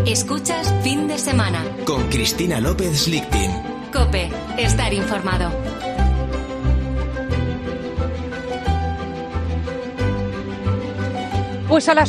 Escuchas Fin de Semana con Cristina López Lichtin. COPE. Estar informado. Pues a las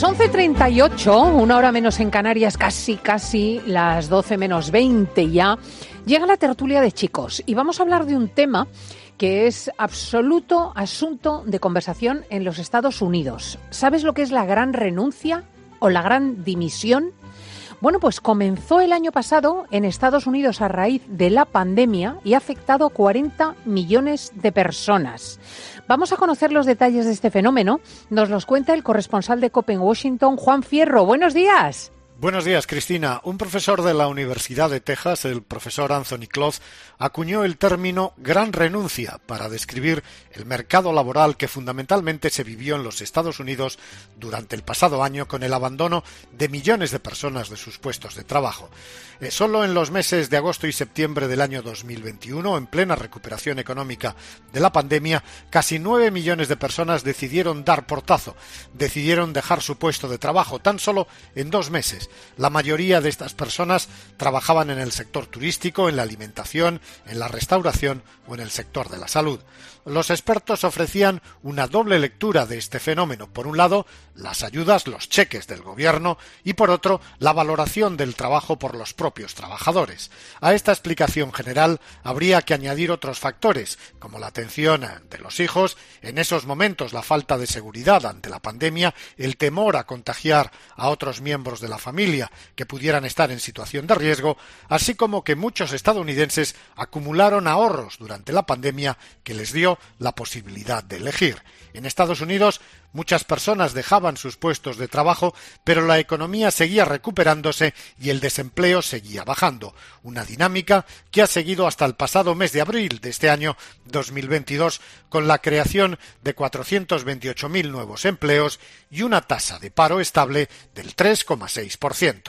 11:38, una hora menos en Canarias, casi las 12 menos 20 ya, llega la tertulia de chicos y vamos a hablar de un tema que es absoluto asunto de conversación en los Estados Unidos. ¿Sabes lo que es la gran renuncia o la gran dimisión? Bueno, pues comenzó el año pasado en Estados Unidos a raíz de la pandemia y ha afectado a 40 millones de personas. Vamos a conocer los detalles de este fenómeno. Nos los cuenta el corresponsal de COPE en Washington, Juan Fierro. ¡Buenos días! Buenos días, Cristina. Un profesor de la Universidad de Texas, el profesor Anthony Clough, acuñó el término gran renuncia para describir el mercado laboral que fundamentalmente se vivió en los Estados Unidos durante el pasado año con el abandono de millones de personas de sus puestos de trabajo. Solo en los meses de agosto y septiembre del año 2021, en plena recuperación económica de la pandemia, casi 9 millones de personas decidieron dar portazo, decidieron dejar su puesto de trabajo tan solo en 2 meses. La mayoría de estas personas trabajaban en el sector turístico, en la alimentación, en la restauración o en el sector de la salud. Los expertos ofrecían una doble lectura de este fenómeno. Por un lado, las ayudas, los cheques del gobierno y por otro, la valoración del trabajo por los propios trabajadores. A esta explicación general habría que añadir otros factores, como la atención de los hijos, en esos momentos la falta de seguridad ante la pandemia, el temor a contagiar a otros miembros de la familia que pudieran estar en situación de riesgo, así como que muchos estadounidenses acumularon ahorros durante la pandemia que les dio la posibilidad de elegir. En Estados Unidos, muchas personas dejaban sus puestos de trabajo, pero la economía seguía recuperándose y el desempleo seguía bajando. Una dinámica que ha seguido hasta el pasado mes de abril de este año 2022, con la creación de 428.000 nuevos empleos y una tasa de paro estable del 3,6%.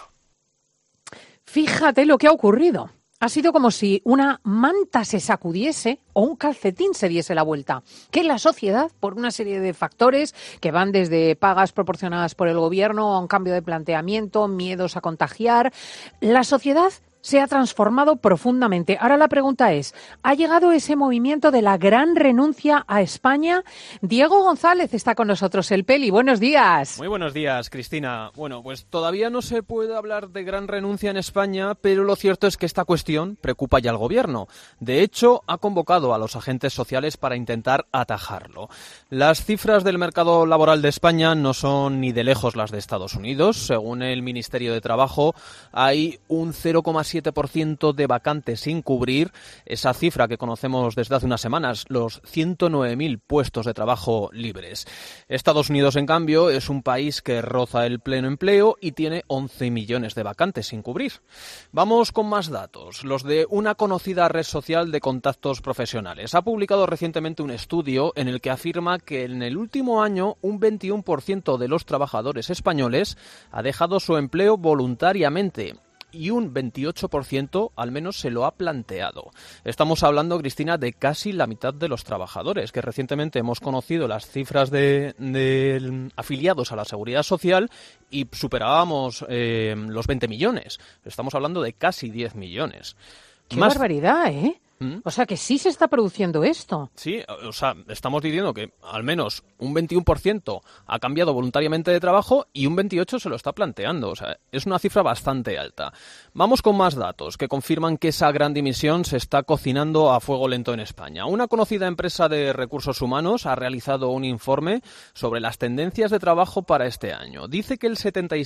Fíjate lo que ha ocurrido. Ha sido como si una manta se sacudiese o un calcetín se diese la vuelta. Que la sociedad, por una serie de factores que van desde pagas proporcionadas por el gobierno a un cambio de planteamiento, miedos a contagiar, la sociedad se ha transformado profundamente. Ahora la pregunta es, ¿ha llegado ese movimiento de la gran renuncia a España? Diego González está con nosotros, el Peli. Buenos días. Muy buenos días, Cristina. Bueno, pues todavía no se puede hablar de gran renuncia en España, pero lo cierto es que esta cuestión preocupa ya al gobierno. De hecho, ha convocado a los agentes sociales para intentar atajarlo. Las cifras del mercado laboral de España no son ni de lejos las de Estados Unidos. Según el Ministerio de Trabajo, hay un 0,7% de vacantes sin cubrir, esa cifra que conocemos desde hace unas semanas, los 109.000 puestos de trabajo libres. Estados Unidos, en cambio, es un país que roza el pleno empleo y tiene 11 millones de vacantes sin cubrir. Vamos con más datos, los de una conocida red social de contactos profesionales. Ha publicado recientemente un estudio en el que afirma que en el último año un 21% de los trabajadores españoles ha dejado su empleo voluntariamente. Y un 28% al menos se lo ha planteado. Estamos hablando, Cristina, de casi la mitad de los trabajadores, que recientemente hemos conocido las cifras de afiliados a la Seguridad Social y superábamos los 20 millones. Estamos hablando de casi 10 millones. ¡Qué barbaridad, eh! O sea que sí se está produciendo esto. Sí, o sea, estamos diciendo que al menos un 21% ha cambiado voluntariamente de trabajo y un 28% se lo está planteando. O sea, es una cifra bastante alta. Vamos con más datos que confirman que esa gran dimisión se está cocinando a fuego lento en España. Una conocida empresa de recursos humanos ha realizado un informe sobre las tendencias de trabajo para este año. Dice que el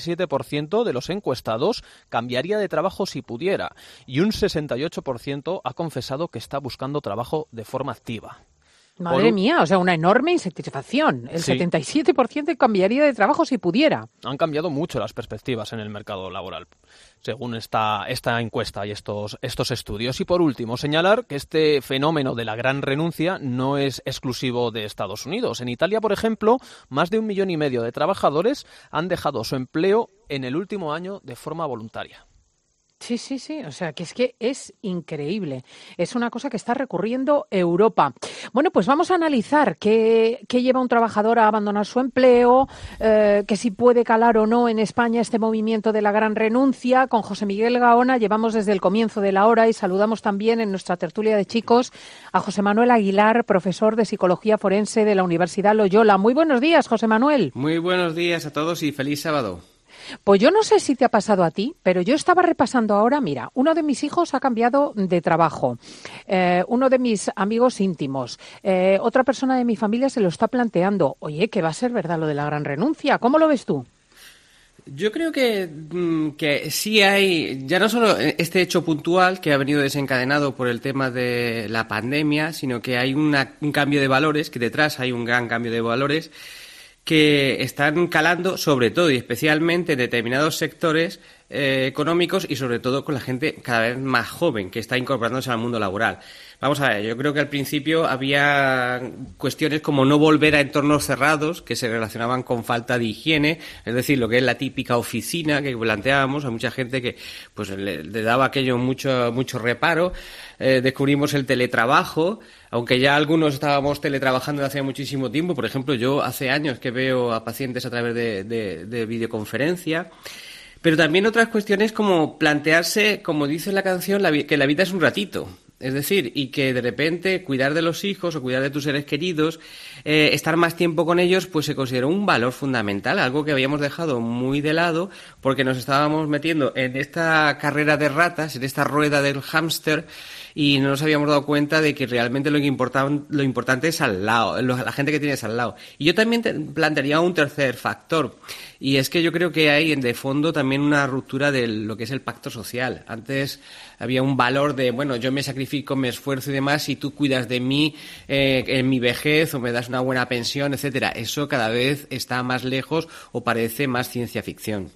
77% de los encuestados cambiaría de trabajo si pudiera y un 68% ha confesado que está buscando trabajo de forma activa. Madre mía, o sea, una enorme insatisfacción. El 77% cambiaría de trabajo si pudiera. Han cambiado mucho las perspectivas en el mercado laboral, según esta encuesta y estos estudios. Y por último, señalar que este fenómeno de la gran renuncia no es exclusivo de Estados Unidos. En Italia, por ejemplo, más de 1,5 millones de trabajadores han dejado su empleo en el último año de forma voluntaria. Sí, o sea, que es increíble. Es una cosa que está recurriendo Europa. Bueno, pues vamos a analizar qué lleva un trabajador a abandonar su empleo, que si puede calar o no en España este movimiento de la gran renuncia. Con José Miguel Gaona llevamos desde el comienzo de la hora y saludamos también en nuestra tertulia de chicos a José Manuel Aguilar, profesor de Psicología Forense de la Universidad Loyola. Muy buenos días, José Manuel. Muy buenos días a todos y feliz sábado. Pues yo no sé si te ha pasado a ti, pero yo estaba repasando ahora, mira, uno de mis hijos ha cambiado de trabajo, uno de mis amigos íntimos, otra persona de mi familia se lo está planteando. Oye, que va a ser verdad lo de la gran renuncia. ¿Cómo lo ves tú? Yo creo que sí hay, ya no solo este hecho puntual que ha venido desencadenado por el tema de la pandemia, sino que hay un cambio de valores, que detrás hay un gran cambio de valores que están calando sobre todo y especialmente en determinados sectores económicos y sobre todo con la gente cada vez más joven que está incorporándose al mundo laboral. Vamos a ver, yo creo que al principio había cuestiones como no volver a entornos cerrados que se relacionaban con falta de higiene, es decir, lo que es la típica oficina que planteábamos, a mucha gente que pues le daba aquello mucho reparo. Descubrimos el teletrabajo, aunque ya algunos estábamos teletrabajando desde hace muchísimo tiempo. Por ejemplo, yo hace años que veo a pacientes a través de videoconferencia. Pero también otras cuestiones como plantearse, como dice la canción, que la vida es un ratito. Es decir, y que de repente cuidar de los hijos o cuidar de tus seres queridos, estar más tiempo con ellos, pues se consideró un valor fundamental, algo que habíamos dejado muy de lado porque nos estábamos metiendo en esta carrera de ratas, en esta rueda del hámster, y no nos habíamos dado cuenta de que realmente lo importante es al lado, la gente que tienes al lado. Y yo también plantearía un tercer factor, y es que yo creo que hay de fondo también una ruptura de lo que es el pacto social. Antes había un valor de, bueno, yo me sacrifico, me esfuerzo y demás, y tú cuidas de mí en mi vejez o me das una buena pensión, etcétera. Eso cada vez está más lejos o parece más ciencia ficción.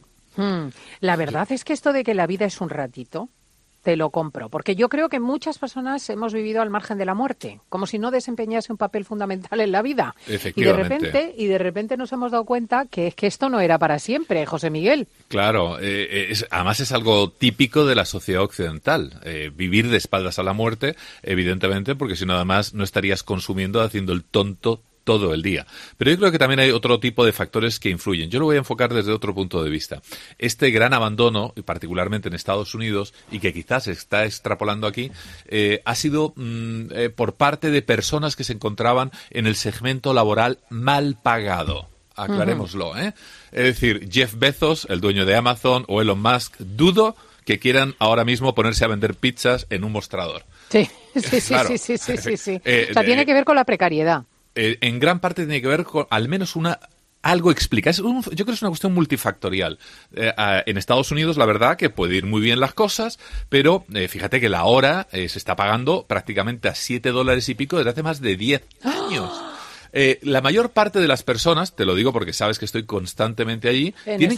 La verdad es que esto de que la vida es un ratito, te lo compro, porque yo creo que muchas personas hemos vivido al margen de la muerte, como si no desempeñase un papel fundamental en la vida. Efectivamente. Y de repente nos hemos dado cuenta que esto no era para siempre, José Miguel. Claro, además es algo típico de la sociedad occidental, vivir de espaldas a la muerte, evidentemente, porque si no, además no estarías consumiendo, haciendo el tonto todo el día. Pero yo creo que también hay otro tipo de factores que influyen. Yo lo voy a enfocar desde otro punto de vista. Este gran abandono, y particularmente en Estados Unidos, y que quizás se está extrapolando aquí, ha sido por parte de personas que se encontraban en el segmento laboral mal pagado. Aclarémoslo, ¿eh? Es decir, Jeff Bezos, el dueño de Amazon, o Elon Musk, dudo que quieran ahora mismo ponerse a vender pizzas en un mostrador. Sí. Claro. O sea, tiene que ver con la precariedad. En gran parte tiene que ver con al menos algo explica. Yo creo que es una cuestión multifactorial. En Estados Unidos, la verdad, que puede ir muy bien las cosas, pero fíjate que la hora se está pagando prácticamente a $7 y pico desde hace más de 10 años. La mayor parte de las personas, te lo digo porque sabes que estoy constantemente allí, tienen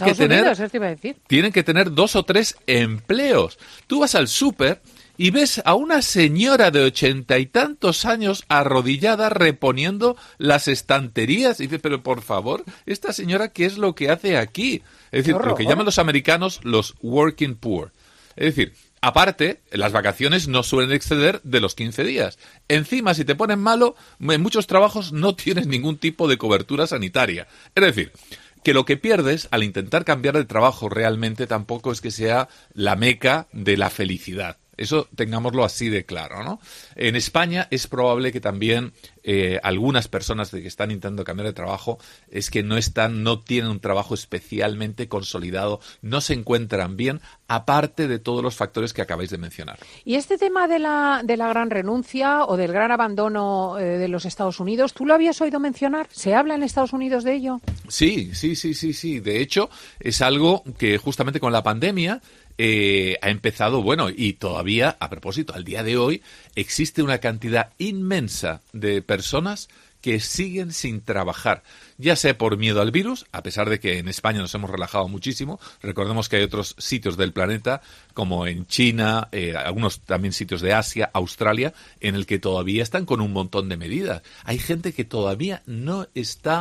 que tener 2 o 3 empleos. Tú vas al súper y ves a una señora de 80 y tantos años arrodillada reponiendo las estanterías. Y dices, pero por favor, esta señora, ¿qué es lo que hace aquí? Es decir, lo que llaman los americanos los working poor. Es decir, aparte, las vacaciones no suelen exceder de los 15 días. Encima, si te pones malo, en muchos trabajos no tienes ningún tipo de cobertura sanitaria. Es decir, que lo que pierdes al intentar cambiar de trabajo realmente tampoco es que sea la meca de la felicidad. Eso tengámoslo así de claro, ¿no? En España es probable que también algunas personas que están intentando cambiar de trabajo es que no tienen un trabajo especialmente consolidado, no se encuentran bien, aparte de todos los factores que acabáis de mencionar. Y este tema de la gran renuncia o del gran abandono de los Estados Unidos, ¿tú lo habías oído mencionar? ¿Se habla en Estados Unidos de ello? Sí. De hecho, es algo que justamente con la pandemia ha empezado, bueno, y todavía, a propósito, al día de hoy, existe una cantidad inmensa de personas que siguen sin trabajar, ya sea por miedo al virus, a pesar de que en España nos hemos relajado muchísimo. Recordemos que hay otros sitios del planeta, como en China, algunos también sitios de Asia, Australia, en el que todavía están con un montón de medidas. Hay gente que todavía no está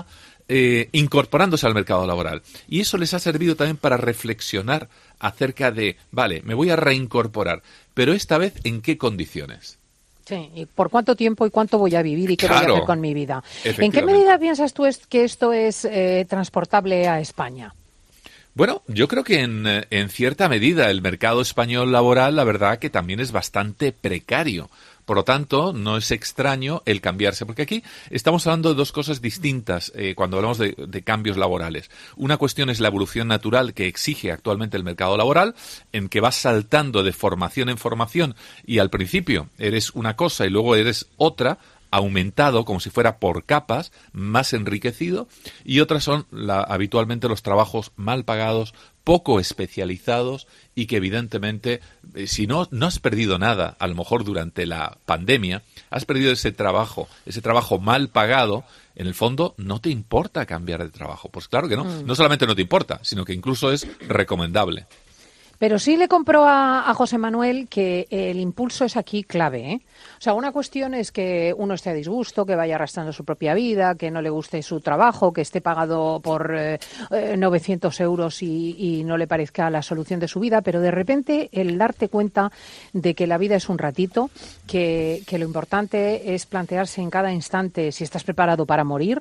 incorporándose al mercado laboral. Y eso les ha servido también para reflexionar acerca de, vale, me voy a reincorporar, pero esta vez, ¿en qué condiciones? Sí, y por cuánto tiempo y cuánto voy a vivir y qué voy a hacer con mi vida. ¿En qué Efectivamente. medida piensas tú que esto es transportable a España? Bueno, yo creo que en cierta medida el mercado español laboral, la verdad que también es bastante precario. Por lo tanto, no es extraño el cambiarse, porque aquí estamos hablando de dos cosas distintas cuando hablamos de cambios laborales. Una cuestión es la evolución natural que exige actualmente el mercado laboral, en que vas saltando de formación en formación y al principio eres una cosa y luego eres otra, aumentado como si fuera por capas, más enriquecido, y otras son habitualmente los trabajos mal pagados, poco especializados y que evidentemente, si no has perdido nada, a lo mejor durante la pandemia, has perdido ese trabajo mal pagado, en el fondo no te importa cambiar de trabajo. Pues claro que no, no solamente no te importa, sino que incluso es recomendable. Pero sí le compro a José Manuel que el impulso es aquí clave, ¿eh? O sea, una cuestión es que uno esté a disgusto, que vaya arrastrando su propia vida, que no le guste su trabajo, que esté pagado por 900 euros y no le parezca la solución de su vida, pero de repente el darte cuenta de que la vida es un ratito, que lo importante es plantearse en cada instante si estás preparado para morir,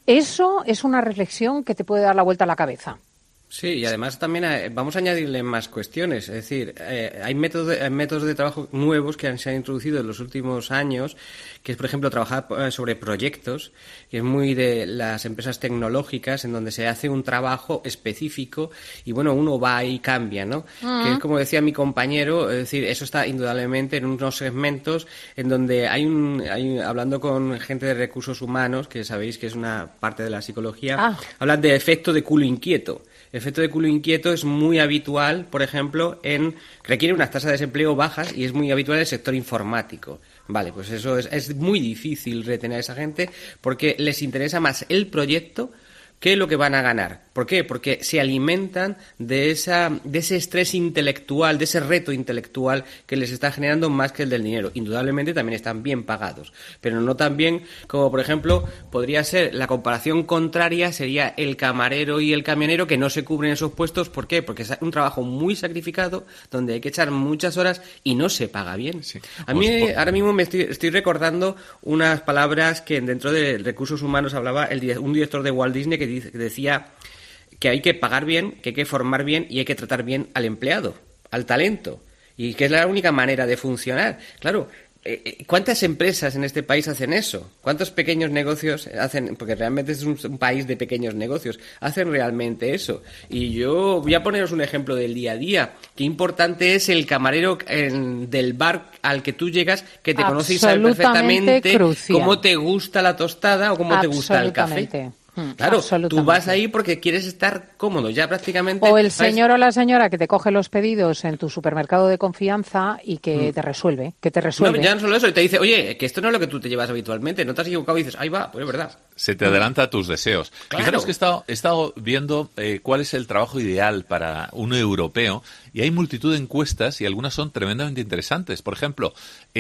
eso es una reflexión que te puede dar la vuelta a la cabeza. Sí, y además también vamos a añadirle más cuestiones. Es decir, hay métodos de trabajo nuevos que se han introducido en los últimos años, que es, por ejemplo, trabajar sobre proyectos, que es muy de las empresas tecnológicas, en donde se hace un trabajo específico y, bueno, uno va y cambia, ¿no? Que es como decía mi compañero, es decir, eso está indudablemente en unos segmentos en donde hablando con gente de recursos humanos, que sabéis que es una parte de la psicología, hablan de efecto de culo inquieto. El efecto de culo inquieto es muy habitual, por ejemplo, requiere unas tasas de desempleo bajas y es muy habitual en el sector informático. Vale, pues eso es muy difícil retener a esa gente porque les interesa más el proyecto que lo que van a ganar. ¿Por qué? Porque se alimentan de ese estrés intelectual, de ese reto intelectual que les está generando más que el del dinero. Indudablemente también están bien pagados, pero no tan bien como, por ejemplo, podría ser la comparación contraria, sería el camarero y el camionero que no se cubren esos puestos. ¿Por qué? Porque es un trabajo muy sacrificado, donde hay que echar muchas horas y no se paga bien. Sí. A mí ahora mismo me estoy recordando unas palabras que dentro de recursos humanos hablaba un director de Walt Disney que decía que hay que pagar bien, que hay que formar bien y hay que tratar bien al empleado, al talento, y que es la única manera de funcionar. Claro, ¿cuántas empresas en este país hacen eso? ¿Cuántos pequeños negocios hacen? Porque realmente es un país de pequeños negocios. Hacen realmente eso. Y yo voy a poneros un ejemplo del día a día. Qué importante es el camarero del bar al que tú llegas, que te conoce y sabe perfectamente cómo te gusta la tostada o cómo te gusta el café. Claro, tú vas ahí porque quieres estar cómodo, ya prácticamente... O el señor o la señora que te coge los pedidos en tu supermercado de confianza y que te resuelve, No, ya no solo eso, y te dice, oye, que esto no es lo que tú te llevas habitualmente, no te has equivocado y dices, ahí va, pues es verdad. Se te adelanta a tus deseos. Claro. Fijaros que he estado viendo cuál es el trabajo ideal para un europeo y hay multitud de encuestas y algunas son tremendamente interesantes. Por ejemplo,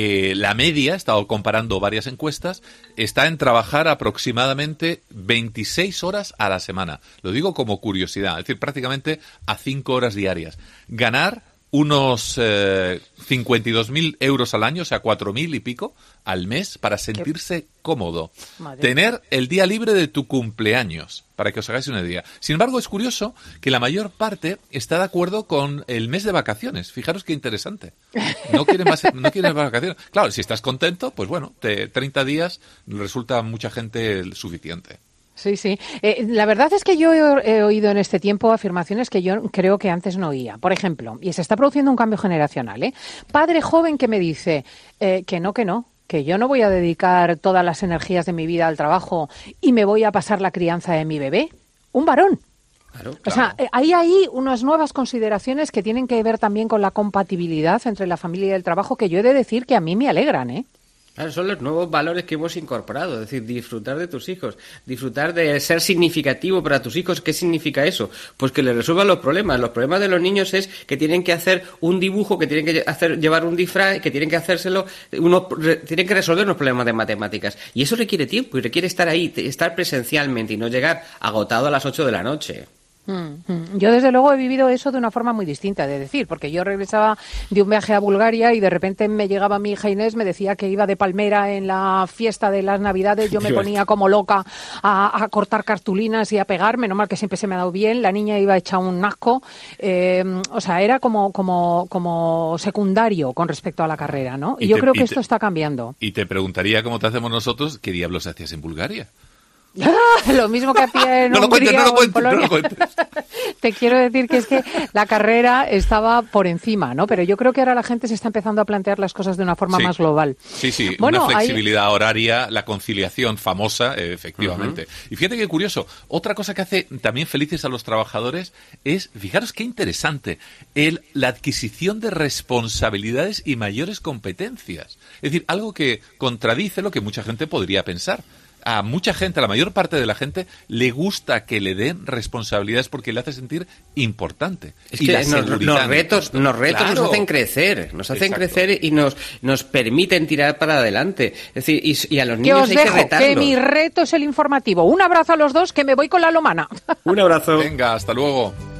la media, he estado comparando varias encuestas, está en trabajar aproximadamente 26 horas a la semana. Lo digo como curiosidad, es decir, prácticamente a 5 horas diarias. Ganar unos 52.000 euros al año, o sea, 4.000 y pico al mes para sentirse cómodo. Tener el día libre de tu cumpleaños, para que os hagáis una idea. Sin embargo, es curioso que la mayor parte está de acuerdo con el mes de vacaciones. Fijaros qué interesante. No quieren más vacaciones. Claro, si estás contento, pues bueno, 30 días resulta a mucha gente suficiente. Sí, sí. La verdad es que yo he oído en este tiempo afirmaciones que yo creo que antes no oía. Por ejemplo, y se está produciendo un cambio generacional, padre joven que me dice que no, que yo no voy a dedicar todas las energías de mi vida al trabajo y me voy a pasar la crianza de mi bebé. Un varón. Claro. O sea, hay unas nuevas consideraciones que tienen que ver también con la compatibilidad entre la familia y el trabajo que yo he de decir que a mí me alegran, Claro, son los nuevos valores que hemos incorporado, es decir, disfrutar de tus hijos, disfrutar de ser significativo para tus hijos. ¿Qué significa eso? Pues que les resuelvan los problemas. Los problemas de los niños es que tienen que hacer un dibujo, que tienen que llevar un disfraz, que tienen que tienen que resolver unos problemas de matemáticas. Y eso requiere tiempo y requiere estar ahí, estar presencialmente y no llegar agotado a las 8 de la noche. Yo desde luego he vivido eso de una forma muy distinta, de decir, porque yo regresaba de un viaje a Bulgaria y de repente me llegaba mi hija Inés, me decía que iba de palmera en la fiesta de las Navidades, yo me ponía como loca a cortar cartulinas y a pegar, menos mal que siempre se me ha dado bien, la niña iba hecha un asco, o sea, era como secundario con respecto a la carrera, ¿no? Y yo creo que esto está cambiando. Y te preguntaría, cómo te hacemos nosotros, ¿qué diablos hacías en Bulgaria? Lo mismo que hacía en Hungría o en Polonia. Te quiero decir que es que la carrera estaba por encima, ¿no? Pero yo creo que ahora la gente se está empezando a plantear las cosas de una forma más global. Sí, bueno, una flexibilidad horaria, la conciliación famosa, efectivamente. Y fíjate qué curioso, otra cosa que hace también felices a los trabajadores es, fijaros qué interesante, la adquisición de responsabilidades y mayores competencias. Es decir, algo que contradice lo que mucha gente podría pensar. A mucha gente, a la mayor parte de la gente, le gusta que le den responsabilidades porque le hace sentir importante. Es que los retos claro. Nos hacen crecer, y nos permiten tirar para adelante. Es decir, y a los niños hay que retarlos. Que mi reto es el informativo. Un abrazo a los dos, que me voy con la lomana. Un abrazo. Venga, hasta luego.